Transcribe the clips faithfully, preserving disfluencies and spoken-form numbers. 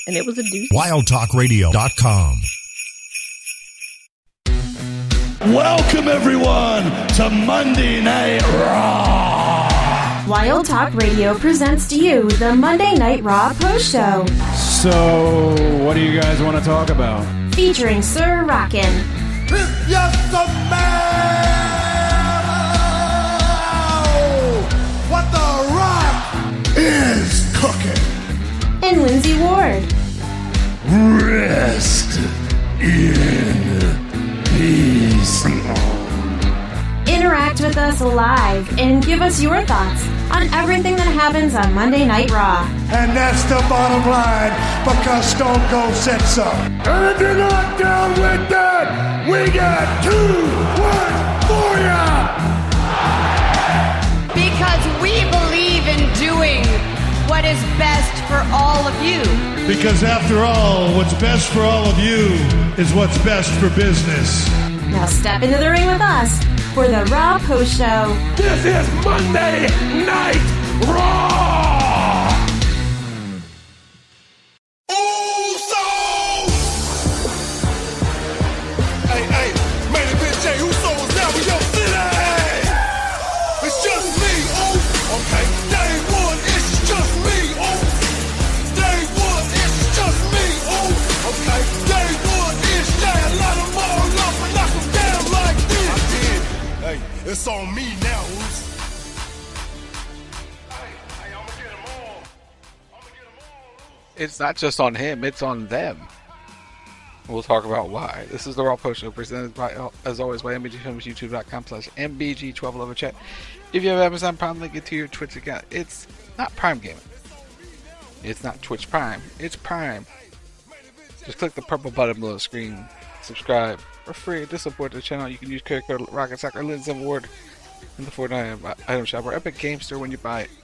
and it was a doozy. wild talk radio dot com. Welcome, everyone, to Monday Night Raw. Wild Talk Radio presents to you the Monday Night Raw Post Show. So, what do you guys want to talk about? Featuring Sir Rockin'. It's just a man. What the Rock is cooking. And Lindsay Ward. Rest in peace. Interact with us live and give us your thoughts on everything that happens on Monday Night Raw. And that's the bottom line, because Stone Cold said so. And if you're not down with that, we got two words for ya! Because we believe in doing what is best for all of you. Because after all, what's best for all of you is what's best for business. Now step into the ring with us for the Raw Post Show. This is Monday Night Raw! Uso! Hey, hey, main event Jay Uso is down with your city! It's just me, oh! Okay, day one, it's just me, oh! Day one, it's just me, oh! Okay, day one, it's yeah, a lot of more love and knock them down like this! I did. Hey, it's on me now, Uso. It's not just on him, it's on them. We'll talk about why. This is the Raw Post Show, presented by, as always, by M B G Films, YouTube.com slash M B G twelve eleven chat. If you have Amazon Prime, link it to your Twitch account. It's not Prime Gaming. It's not Twitch Prime. It's Prime. Just click the purple button below the screen. Subscribe for free to support the channel. You can use credit code Rocket Soccer Lindsay Ward in the Fortnite item shop or Epic Game Store when you buy it.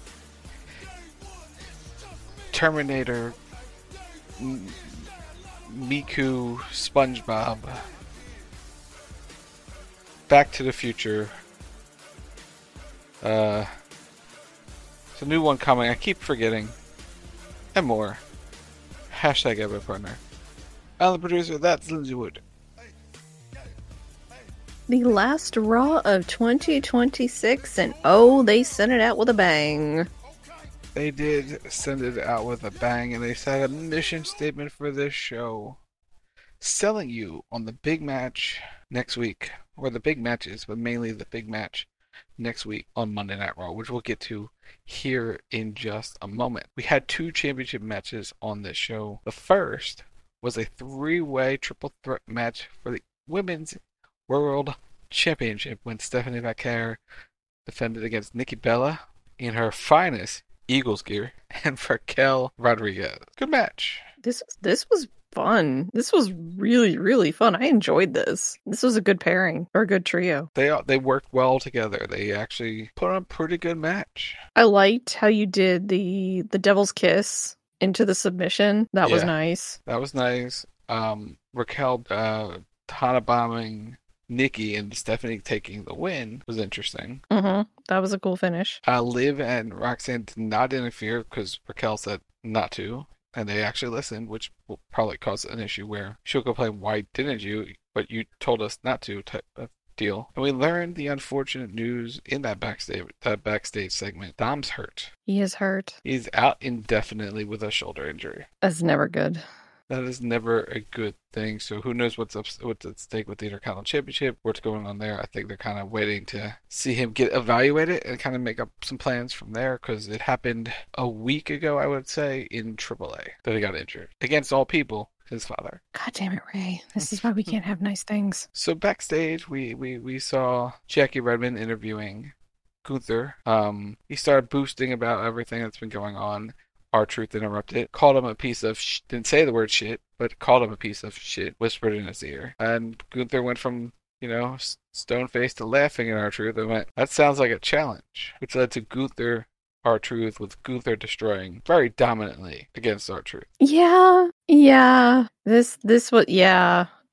Terminator, M- Miku, SpongeBob, Back to the Future. Uh, it's a new one coming. I keep forgetting. And more. Hashtag Epic Partner. I'm the producer. That's Lindsay Wood. The last Raw of twenty twenty-six, and oh, they sent it out with a bang. They did send it out with a bang, and they said a mission statement for this show. Selling you on the big match next week, or the big matches, but mainly the big match next week on Monday Night Raw, which we'll get to here in just a moment. We had two championship matches on this show. The first was a three-way triple threat match for the Women's World Championship when Stephanie Vaquer defended against Nikki Bella in her finest Eagles gear and Raquel Rodriguez. Good match. This this was fun. This was really, really fun. I enjoyed this. This was a good pairing, or a good trio. They they worked well together. They actually put on a pretty good match. I liked how you did the the Devil's Kiss into the submission. That yeah, was nice. That was nice. Um, Raquel uh, Tana bombing Nikki and Stephanie taking the win was interesting. Mm-hmm. That was a cool finish. Uh, Liv and Roxanne did not interfere because Raquel said not to, and they actually listened, which will probably cause an issue where she'll complain, why didn't you? But you told us not to, type of deal. And we learned the unfortunate news in that backstage, that backstage segment. Dom's hurt. He is hurt. He's out indefinitely with a shoulder injury. That's never good. That is never a good thing. So who knows what's up, what's at stake with the Intercontinental Championship, what's going on there. I think they're kind of waiting to see him get evaluated and kind of make up some plans from there, because it happened a week ago, I would say, in triple A that he got injured. Against all people, his father. God damn it, Ray. This is why we can't have nice things. So backstage, we, we, we saw Jackie Redmond interviewing Gunther. Um, he started boosting about everything that's been going on. R-Truth interrupted, called him a piece of sh- didn't say the word shit, but called him a piece of shit, whispered in his ear. And Gunther went from, you know, stone-faced to laughing at R-Truth and went, that sounds like a challenge, which led to Gunther R-Truth, with Gunther destroying very dominantly against R-Truth. Yeah, yeah. This, this was, yeah.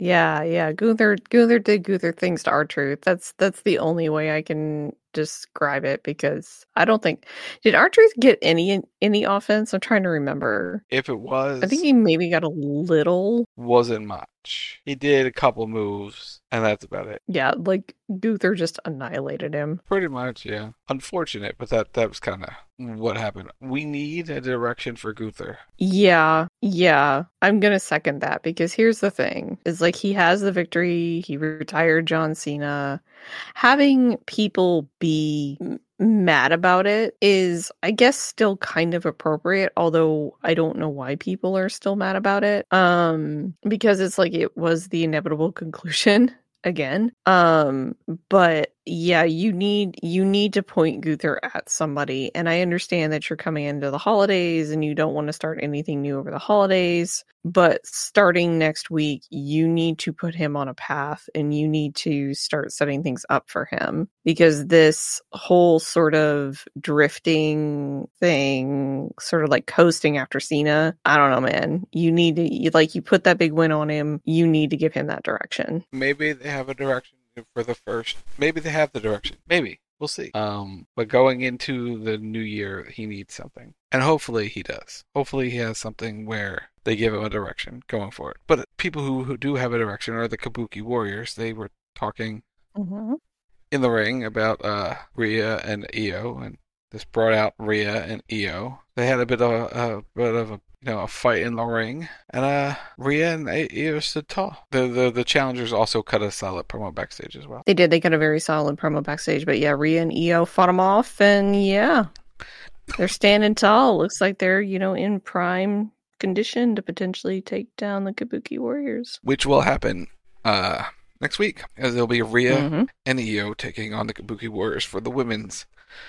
Yeah, yeah. Gunther Gunther did Gunther things to R-Truth. That's that's the only way I can describe it, because I don't think did R-Truth get any any offense? I'm trying to remember. If it was, I think he maybe got a little. wasn't much. He did a couple moves, and that's about it. Yeah, like Gunther just annihilated him. Pretty much, yeah. Unfortunate, but that that was kind of what happened. We need a direction for Gunther. Yeah, yeah. I'm gonna second that, because here's the thing: is like he has the victory. He retired John Cena. Having people be m- mad about it is, I guess, still kind of appropriate, although I don't know why people are still mad about it. Um, because it's like it was the inevitable conclusion again. Um, but yeah, you need you need to point Gunther at somebody, and I understand that you're coming into the holidays and you don't want to start anything new over the holidays, but starting next week, you need to put him on a path, and you need to start setting things up for him, because this whole sort of drifting thing, sort of like coasting after Cena, I don't know, man. You need to, you, like, you put that big win on him, you need to give him that direction. Maybe they have a direction for the first. Maybe they have the direction. Maybe. We'll see. Um, but going into the new year, he needs something. And hopefully he does. Hopefully he has something where they give him a direction going forward. But people who, who do have a direction are the Kabuki Warriors. They were talking Mm-hmm. in the ring about uh, Rhea and Io, and this brought out Rhea and Io. They had a bit of a, a bit of a you know a fight in the ring, and uh, Rhea and Io stood tall. The, the the challengers also cut a solid promo backstage as well. They did. They cut a very solid promo backstage, but yeah, Rhea and Io fought them off, and yeah, they're standing tall. Looks like they're, you know, in prime condition to potentially take down the Kabuki Warriors. Which will happen uh, next week, as there'll be Rhea Mhm. and Io taking on the Kabuki Warriors for the women's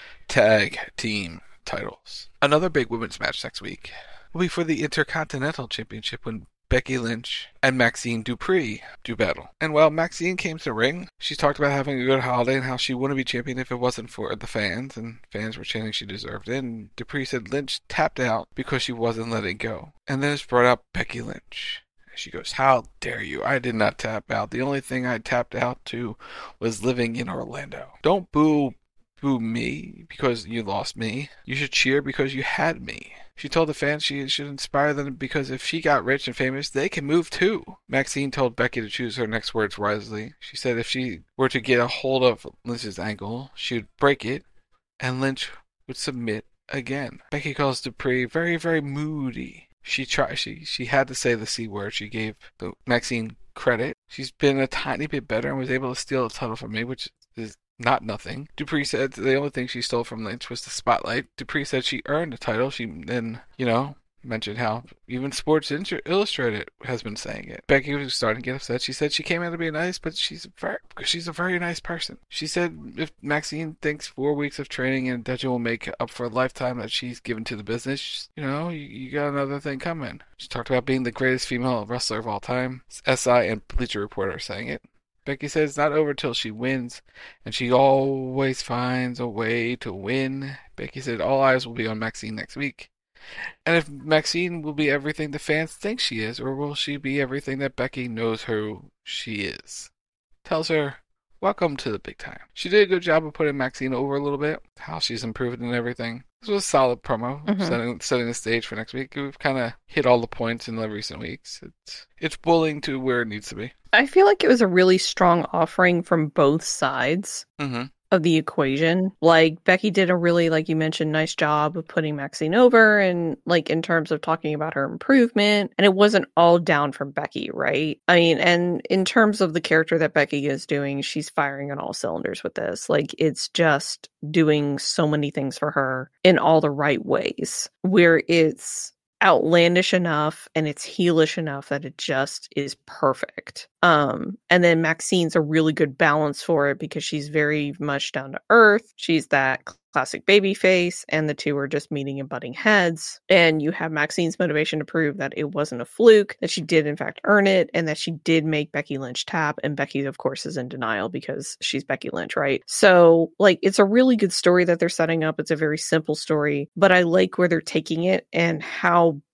tag team titles. Another big women's match next week will be for the Intercontinental Championship when Becky Lynch and Maxine Dupree do battle. And while Maxine came to the ring, she talked about having a good holiday and how she wouldn't be champion if it wasn't for the fans, and fans were chanting she deserved it, and Dupree said Lynch tapped out because she wasn't letting go. And then it's brought up Becky Lynch. She goes, "How dare you? I did not tap out. The only thing I tapped out to was living in Orlando. Don't boo boo me because you lost me. You should cheer because you had me." She told the fans she should inspire them because if she got rich and famous, they can move too. Maxine told Becky to choose her next words wisely. She said if she were to get a hold of Lynch's ankle, she would break it, and Lynch would submit again. Becky calls Dupree very, very moody. She tried. She she had to say the C word. She gave the Maxine credit. She's been a tiny bit better and was able to steal a title from me, which is not nothing. Dupree said the only thing she stole from Lynch was the spotlight. Dupree said she earned the title. She then, you know, mentioned how even Sports Illustrated has been saying it. Becky was starting to get upset. She said she came out to be nice, but she's very, she's a very nice person. She said if Maxine thinks four weeks of training and Deja will make up for a lifetime that she's given to the business, you know, you, you got another thing coming. She talked about being the greatest female wrestler of all time. S I and Bleacher Report are saying it. Becky says it's not over till she wins, and she always finds a way to win. Becky said all eyes will be on Maxine next week. And if Maxine will be everything the fans think she is, or will she be everything that Becky knows who she is? Tells her, welcome to the big time. She did a good job of putting Maxine over a little bit, how she's improved and everything. This was a solid promo, Mhm. setting, setting the stage for next week. We've kind of hit all the points in the recent weeks. It's, it's bullying to where it needs to be. I feel like it was a really strong offering from both sides Mm-hmm. of the equation. Like, Becky did a really, like you mentioned, nice job of putting Maxine over, and like in terms of talking about her improvement, and it wasn't all down from Becky, right? I mean, and in terms of the character that Becky is doing, she's firing on all cylinders with this. Like, it's just doing so many things for her in all the right ways, where it's outlandish enough and it's heelish enough that it just is perfect. Um, and then Maxine's a really good balance for it because she's very much down to earth. She's that classic baby face, and the two are just meeting and butting heads. And you have Maxine's motivation to prove that it wasn't a fluke, that she did in fact earn it, and that she did make Becky Lynch tap. And Becky, of course, is in denial because she's Becky Lynch, right? So, like, it's a really good story that they're setting up. It's a very simple story, but I like where they're taking it and how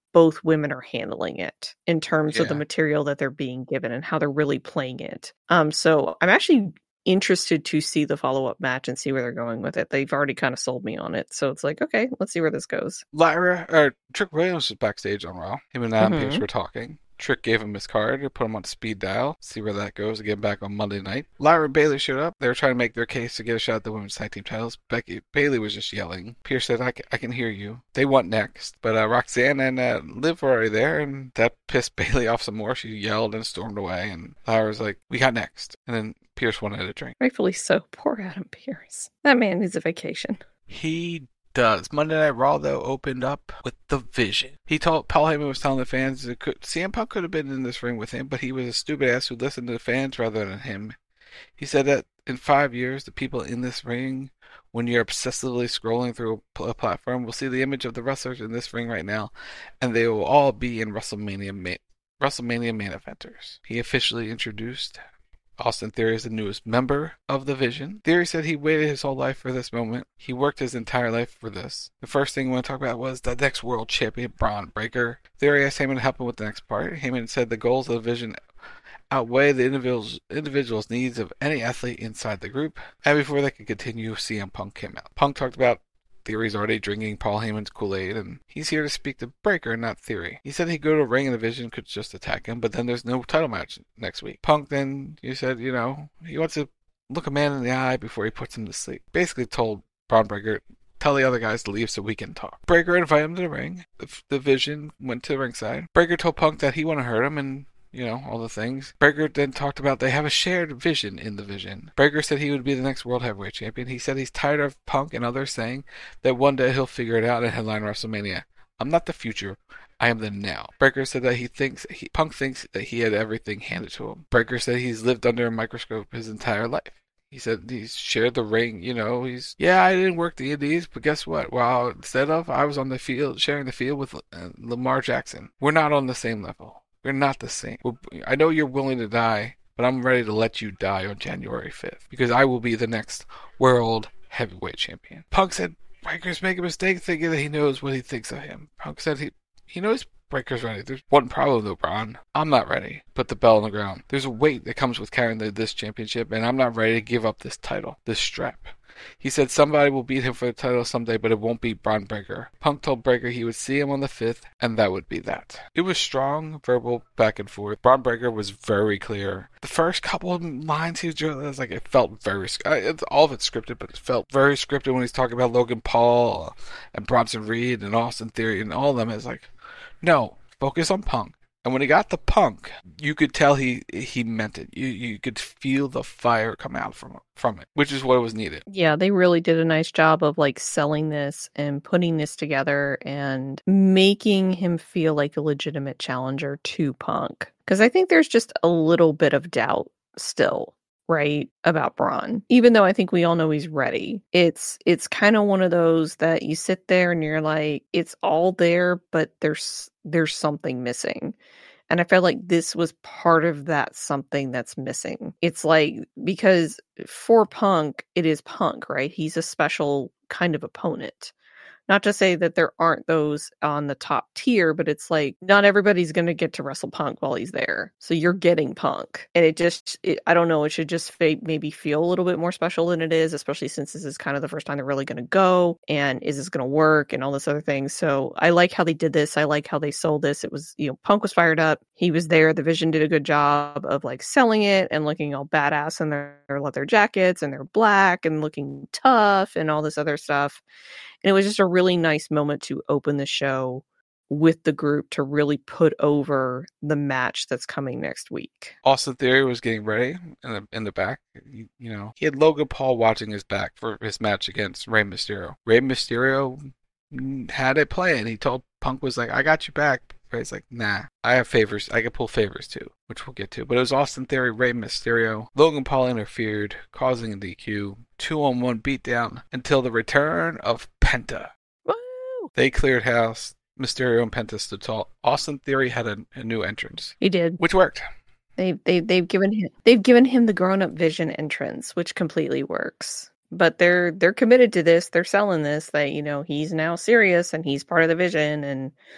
both women are handling it in terms of the Yeah. material that they're being given and how they're really playing it. Um, so I'm actually interested to see the follow-up match and see where they're going with it. They've already kind of sold me on it. So it's like, okay, let's see where this goes. Lyra, or Trick Williams was backstage on Raw. Him and Adam Mhm. Pearce were talking. Trick gave him his card to put him on speed dial. See where that goes again back on Monday night. Lyra and Bayley showed up. They were trying to make their case to get a shot at the women's tag team titles. Becky Bayley was just yelling. Pierce said, I can, I can hear you. They want next. But uh, Roxanne and uh, Liv were already there, and that pissed Bayley off some more. She yelled and stormed away, and Lyra was like, we got next. And then Pierce wanted a drink. Rightfully so. Poor Adam Pearce. That man needs a vacation. He does. Monday Night Raw, though, opened up with the Vision. He told, Paul Heyman was telling the fans that could, C M Punk could have been in this ring with him, but he was a stupid ass who listened to the fans rather than him. He said that in five years, the people in this ring, when you're obsessively scrolling through a, a platform, will see the image of the wrestlers in this ring right now, and they will all be in WrestleMania main, WrestleMania main eventers. He officially introduced Austin Theory is the newest member of the Vision. Theory said he waited his whole life for this moment. He worked his entire life for this. The first thing we want to talk about was the next world champion, Braun Breaker. Theory asked Heyman to help him with the next part. Heyman said the goals of the Vision outweigh the individual's, individual's needs of any athlete inside the group. And before they could continue, C M Punk came out. Punk talked about Theory's already drinking Paul Heyman's Kool-Aid, and he's here to speak to Breaker, not Theory. He said he'd go to a ring and the Vision could just attack him, but then there's no title match next week. Punk then, you said, you know, he wants to look a man in the eye before he puts him to sleep. Basically told Braun Breaker, tell the other guys to leave so we can talk. Breaker invited him to the ring. The, the Vision went to the ringside. Breaker told Punk that he wouldn't hurt him, and you know, all the things. Breaker then talked about they have a shared vision in the Vision. Breaker said he would be the next World Heavyweight Champion. He said he's tired of Punk and others saying that one day he'll figure it out and headline WrestleMania. I'm not the future. I am the now. Breaker said that he thinks he, Punk thinks that he had everything handed to him. Breaker said he's lived under a microscope his entire life. He said he's shared the ring, you know, he's, yeah, I didn't work the indies, but guess what? Well, instead of, I was on the field, sharing the field with uh, Lamar Jackson. We're not on the same level. We're not the same. We're, I know you're willing to die, but I'm ready to let you die on January fifth, because I will be the next World Heavyweight Champion. Punk said Breaker's making a mistake thinking that he knows what he thinks of him. Punk said he, he knows Breaker's ready. There's one problem though, Braun. I'm not ready. Put the belt on the ground. There's a weight that comes with carrying the, this championship, and I'm not ready to give up this title, this strap. He said somebody will beat him for the title someday, but it won't be Braun Breaker. Punk told Breaker he would see him on the fifth, and that would be that. It was strong, verbal, back and forth. Braun Breaker was very clear. The first couple of lines he was doing, it was like, it felt very, it's, all of it's scripted, but it felt very scripted when he's talking about Logan Paul and Bronson Reed and Austin Theory and all of them. It's like, no, focus on Punk. And when he got the Punk, you could tell he he meant it. You you could feel the fire come out from from it, which is what was needed. Yeah, they really did a nice job of like selling this and putting this together and making him feel like a legitimate challenger to Punk. Because I think there's just a little bit of doubt still, right, about Braun. Even though I think we all know he's ready. It's it's kind of one of those that you sit there and you're like, it's all there, but there's there's something missing. And I felt like this was part of that something that's missing. It's like, because for Punk, it is Punk, right? He's a special kind of opponent. Not to say that there aren't those on the top tier, but it's like, not everybody's going to get to wrestle Punk while he's there. So you're getting Punk. And it just, it, I don't know, it should just fa- maybe feel a little bit more special than it is, especially since this is kind of the first time they're really going to go. And is this going to work and all this other things. So I like how they did this. I like how they sold this. It was, you know, Punk was fired up. He was there. The Vision did a good job of like selling it and looking all badass in their, their leather jackets and they're black and looking tough and all this other stuff. And it was just a really nice moment to open the show with the group to really put over the match that's coming next week. Austin Theory was getting ready in the, in the back. You, you know, he had Logan Paul watching his back for his match against Rey Mysterio. Rey Mysterio had a plan. He told Punk was like, I got you back. Rey's like, nah, I have favors. I can pull favors too, which we'll get to. But it was Austin Theory, Rey Mysterio. Logan Paul interfered, causing a D Q. Two-on-one beatdown until the return of Penta. Woo! They cleared house. Mysterio and Penta stood tall. Austin Theory had a, a new entrance. He did. Which worked. They they they've given him they've given him the grown-up Vision entrance, which completely works. But they're they're committed to this. They're selling this, that, you know, he's now serious and he's part of the Vision, and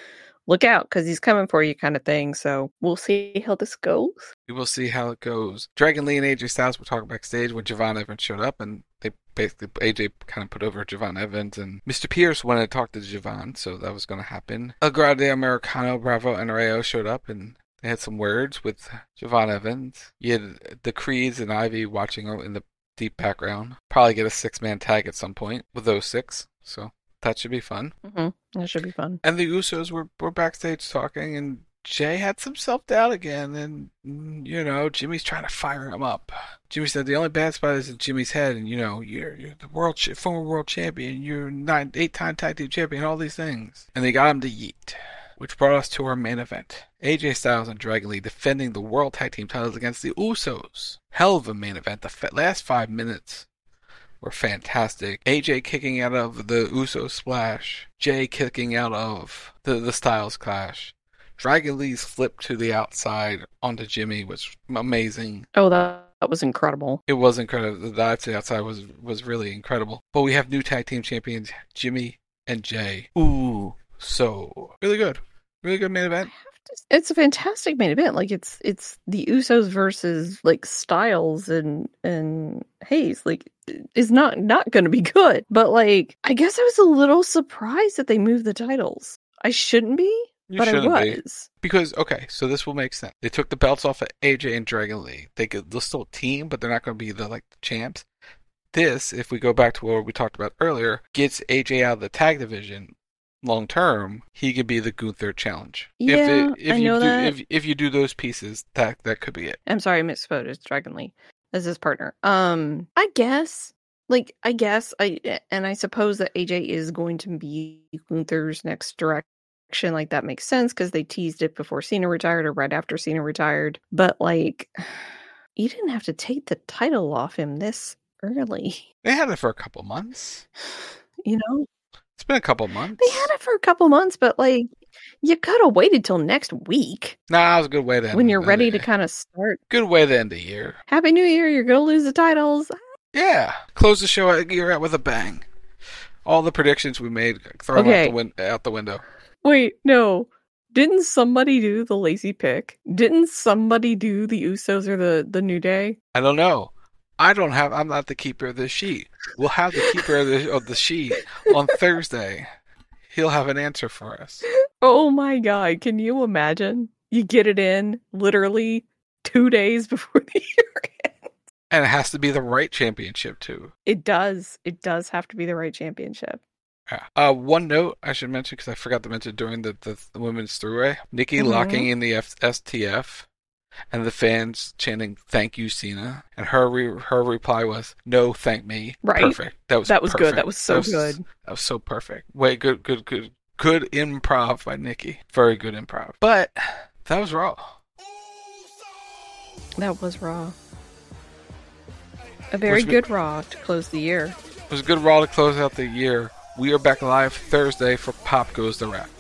look out because he's coming for you kind of thing. So we'll see how this goes. We will see how it goes. Dragon Lee and A J Styles were talking backstage when Javon Evans showed up, and they basically, A J kind of put over Javon Evans, and Mister Pierce wanted to talk to Javon, so that was going to happen. El Grande Americano, Bravo, and Rayo showed up, and they had some words with Javon Evans. You had the Creeds and Ivy watching in the deep background. Probably get a six-man tag at some point with those six, so that should be fun. Mm-hmm. That should be fun. And the Usos were, were backstage talking, and Jay had some self-doubt again, and, you know, Jimmy's trying to fire him up. Jimmy said the only bad spot is in Jimmy's head, and, you know, you're, you're the world ch- former world champion, you're nine, eight-time tag team champion, all these things. And they got him to yeet, which brought us to our main event. A J Styles and Dragon Lee defending the world tag team titles against the Usos. Hell of a main event. The f- last five minutes were fantastic. A J kicking out of the Usos splash. Jay kicking out of the, the Styles clash. Dragon Lee's flip to the outside onto Jimmy was amazing. Oh, that, that was incredible. It was incredible. The dive to the outside was, was really incredible. But we have new tag team champions, Jimmy and Jay. Ooh, so really good. Really good main event. It's a fantastic main event. Like it's it's the Usos versus like Styles and and Hayes. Like is not not going to be good. But like I guess I was a little surprised that they moved the titles. I shouldn't be. You but I was. Be. Because, okay, so this will make sense. They took the belts off of A J and Dragon Lee. They could, they'll still team, but they're not going to be the like the champs. This, if we go back to what we talked about earlier, gets A J out of the tag division. Long term, he could be the Gunther challenge. Yeah, if it, if I you know do, that. If, if you do those pieces, that that could be it. I'm sorry, I misspoke. It's Dragon Lee as his partner. Um, I guess, like, I guess, I and I suppose that A J is going to be Gunther's next direction. Like that makes sense because they teased it before Cena retired or right after Cena retired. But like, you didn't have to take the title off him this early. They had it for a couple months. You know, it's been a couple months. They had it for a couple months, but like, you could have waited till next week. Nah, it was a good way to end when you're end ready the, to kind of start. Good way to end the year. Happy New Year! You're gonna lose the titles. Yeah, close the show out, year out with a bang. All the predictions we made, throw Okay. them out the, win- out the window. Wait, no. Didn't somebody do the lazy pick? Didn't somebody do the Usos or the, the New Day? I don't know. I don't have. I'm not the keeper of the sheet. We'll have the keeper of the, of the sheet on Thursday. He'll have an answer for us. Oh my god, can you imagine? You get it in literally two days before the year ends. And it has to be the right championship, too. It does. It does have to be the right championship. Yeah. Uh, one note I should mention, because I forgot to mention during the, the, the women's three-way. Nikki Mhm. locking in the F- S T F and the fans chanting, "Thank you, Cena." And her re- her reply was, "No, thank me." Right. Perfect. That was That was perfect. good. That was so that was, good. That was so perfect. Wait, good, good, good. Good improv by Nikki. Very good improv. But that was Raw. That was Raw. A very Was good Raw to close the year. It was a good Raw to close out the year. We are back live Thursday for Pop Goes the Rap.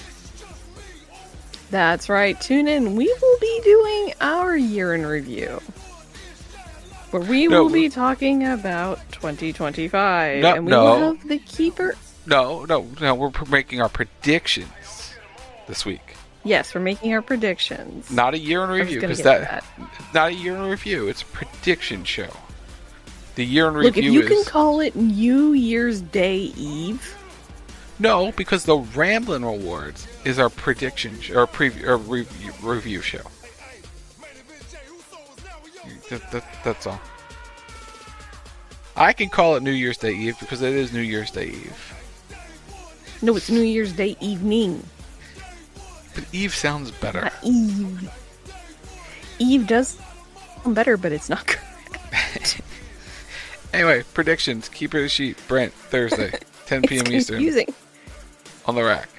That's right. Tune in. We will be doing our year in review. Where we No, will be talking about twenty twenty-five. No, and we no. will have the keeper. No, no, no. We're pr- making our predictions this week. Yes, we're making our predictions. Not a year in I was review, gonna because get that, to not a year in review. It's a prediction show. The year in Look, if review you is can call it New Year's Day Eve. no, because the Ramblin' Awards is our prediction sh- or preview or review, review show. That, that, that's all. I can call it New Year's Day Eve because it is New Year's Day Eve. No, it's New Year's Day evening. But Eve sounds better. Not Eve. Eve does sound better, but it's not correct. Anyway, predictions. Keeper of the Sheet. Brent, Thursday, ten p.m. It's Eastern. confusing. On the rack.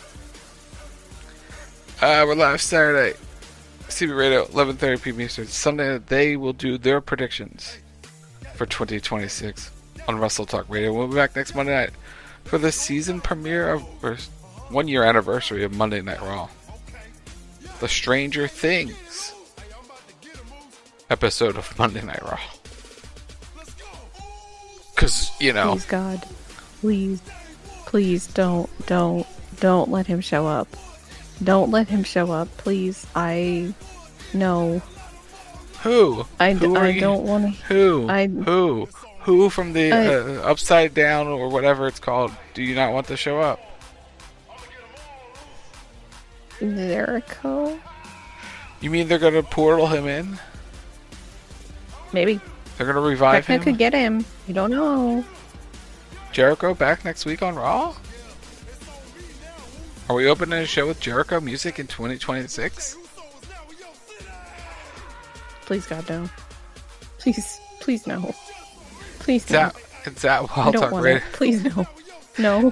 Uh, we're live Saturday. C B Radio, eleven thirty p.m. Eastern. Sunday, they will do their predictions for twenty twenty-six on Wrestle Talk Radio. We'll be back next Monday night for the season premiere of, or one year anniversary of Monday Night Raw. The Stranger Things episode of Monday Night Raw. Because, you know. Please, God. Please. Please don't, don't, don't let him show up. Don't let him show up, please. I... No. Who? I, Who I you? don't want to... Who? I- Who? Who from the I- uh, Upside Down or whatever it's called do you not want to show up? Jericho? You mean they're going to portal him in? Maybe. They're going to revive Vecna him? could get him. You don't know. Jericho back next week on Raw? Are we opening a show with Jericho music in twenty twenty-six? Please, God, no. Please, please, no. Please, Is no. that, is that I Wild don't Talk want Radio? it. Please, no. No.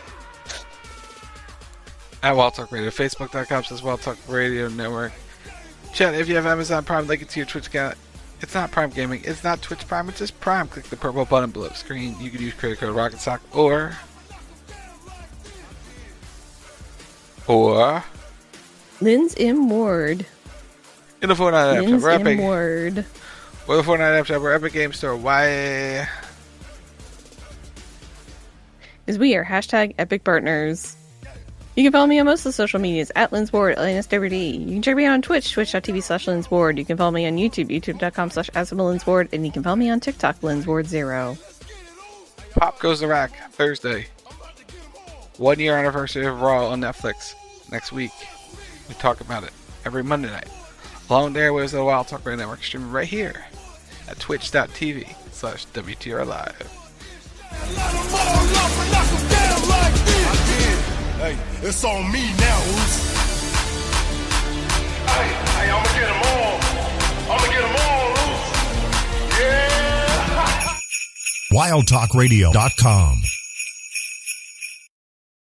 At Wild Talk Radio. Facebook dot com says Wild Talk Radio Network. Chat, if you have Amazon Prime, link it to your Twitch account. It's not Prime Gaming. It's not Twitch Prime. It's just Prime. Click the purple button below the screen. You can use credit code RocketSock or... Or... Lynn's M. Ward. In the Fortnite app Lynn's shop. Or M. Epic. Ward. Or the Fortnite app shop or Epic Game Store. Why... Is we are hashtag Epic Partners. You can follow me on most of the social medias at Lynn's Ward, L N S W D. You can check me out on Twitch, twitch dot t v slash Lynn's Ward. You can follow me on YouTube, youtube dot com slash Lynn's Ward. And you can follow me on TikTok, Lynn's Ward Zero. Pop Goes the Rack. Thursday. One year anniversary of Raw on Netflix. Next week. We talk about it every Monday night. Along the airwaves of the Wild Talk Radio Network, streaming right here at twitch dot t v slash W T R Live. Hey, it's on me now, Oos. Hey, hey, I'ma get them all. I'ma get them all, Oos. Yeah. wild talk radio dot com